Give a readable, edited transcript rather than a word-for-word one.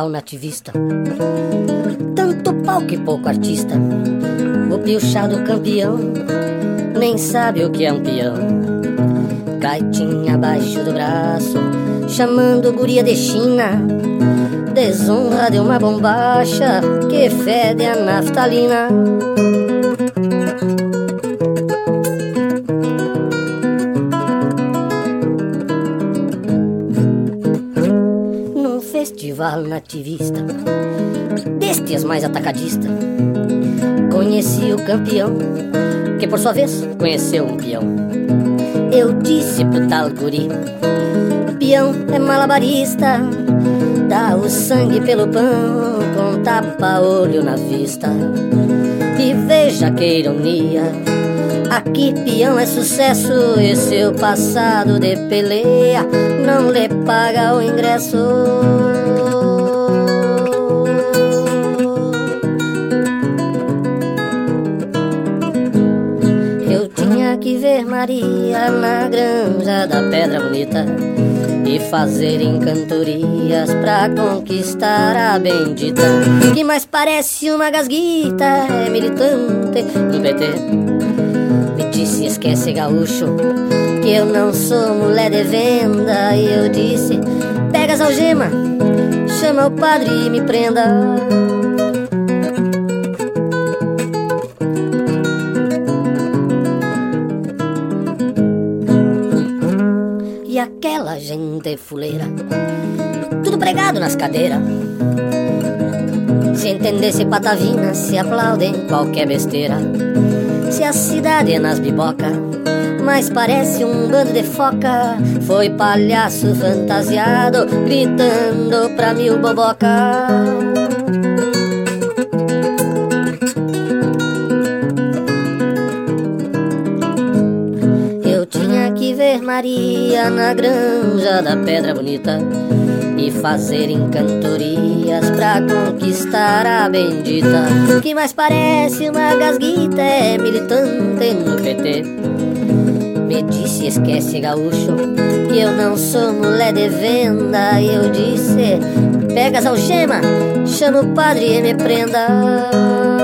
festival nativista. Tanto palco e pouco artista. O piochado campeão nem sabe o que é um peão. Gaitinha abaixo do braço, chamando guria de China. Desonra de uma bombacha que fede a naftalina. Num festival nativista, destes mais atacadista, conheci o campeão, que por sua vez conheceu um peão. Eu disse pro tal guri: peão é malabarista, dá o sangue pelo pão com tapa-olho na vista. E veja que ironia, aqui peão é sucesso e seu passado de peleia não lhe paga o ingresso. Eu tinha que ver Maria na granja da Pedra Bonita e fazer encantorias pra conquistar a bendita, que mais parece uma gasguita, é militante do PT. Me disse: esquece gaúcho, que eu não sou mulher de venda. E eu disse: pega as algemas, chama o padre e me prenda. E aquela gente fuleira, tudo pregado nas cadeiras. Se entendesse patavina, se aplaudem qualquer besteira. Se a cidade é nas biboca, mas parece um bando de foca. Foi palhaço fantasiado, gritando pra mil boboca. Ver Maria na granja da Pedra Bonita e fazer encantorias pra conquistar a bendita, que mais parece uma gasguita, é militante no PT. Me disse: esquece gaúcho, que eu não sou mulher de venda. E eu disse: pega as algemas, chama o padre e me prenda.